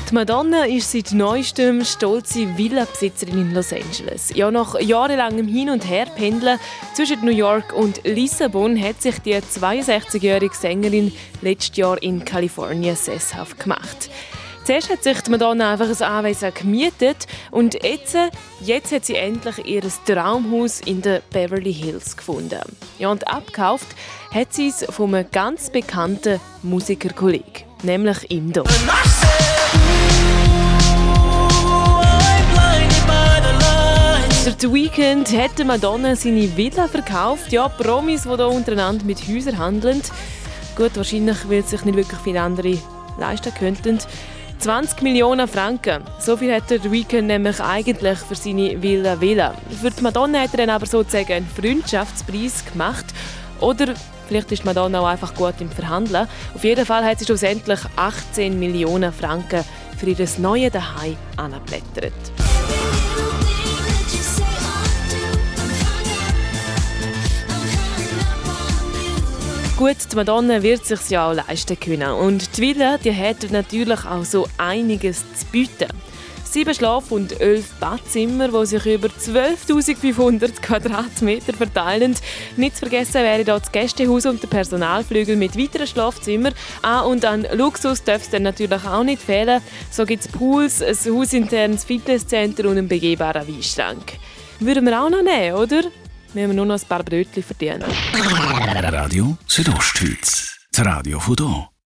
Die Madonna ist seit neuestem stolze Villa-Besitzerin in Los Angeles. Ja, nach jahrelangem Hin- und Herpendeln zwischen New York und Lissabon hat sich die 62-jährige Sängerin letztes Jahr in Kalifornien sesshaft gemacht. Zuerst hat sich die Madonna einfach ein Anwesen gemietet und jetzt hat sie endlich ihr Traumhaus in den Beverly Hills gefunden. Ja, und abgekauft hat sie es von einem ganz bekannten Musikerkollegen, nämlich ihm hier. Der Weeknd hat Madonna seine Villa verkauft. Ja, Promis, die hier untereinander mit Häusern handeln. Gut, wahrscheinlich, weil sich nicht wirklich viele andere leisten könnten. 20 Millionen Franken. So viel hat der Weeknd nämlich eigentlich für seine Villa. Für die Madonna hat er dann aber sozusagen einen Freundschaftspreis gemacht. Oder vielleicht ist Madonna auch einfach gut im Verhandeln. Auf jeden Fall hat sie schlussendlich 18 Millionen Franken für ihr neues Zuhause angeblättert. Gut, die Madonna wird es sich ja auch leisten können. Und die Villa die hat natürlich auch so einiges zu bieten. 7 Schlaf- und 11 Badzimmer, die sich über 12'500 Quadratmeter verteilen. Nicht zu vergessen wäre hier das Gästehaus und der Personalflügel mit weiteren Schlafzimmern. Und an Luxus darf es dann natürlich auch nicht fehlen. So gibt es Pools, ein hausinternes Fitnesscenter und einen begehbaren Weinschrank. Würden wir auch noch nehmen, oder? Müssen wir nur noch ein paar Brötchen verdienen. Radio Südostschweiz. Das Radio von hier.